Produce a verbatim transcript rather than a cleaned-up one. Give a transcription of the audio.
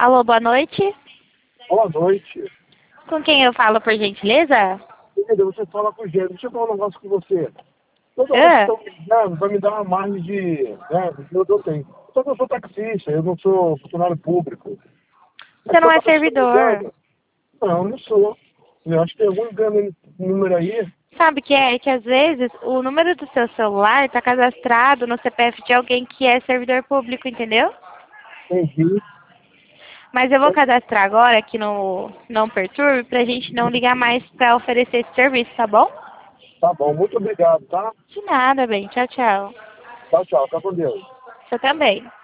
Alô, boa noite. Boa noite. Com quem eu falo, por gentileza? Querida, você fala com o Gênero. Deixa eu falar um negócio com você. Toda vez que Ah, estão me ligando, vai me dar uma margem de... Né, eu, eu tenho. Só que eu sou taxista, eu não sou funcionário público. Mas você não é toda vez que estão me servidor. ligando... Não, eu não sou. Eu acho que tem algum engano aí, número aí. Sabe o que é? Que às vezes o número do seu celular está cadastrado no C P F de alguém que é servidor público, entendeu? Entendi. Mas eu vou cadastrar agora aqui no Não Perturbe pra gente não ligar mais pra oferecer esse serviço, tá bom? Tá bom, muito obrigado, tá? De nada, bem. Tchau, tchau. Tchau, tchau. Fica com Deus. Você também.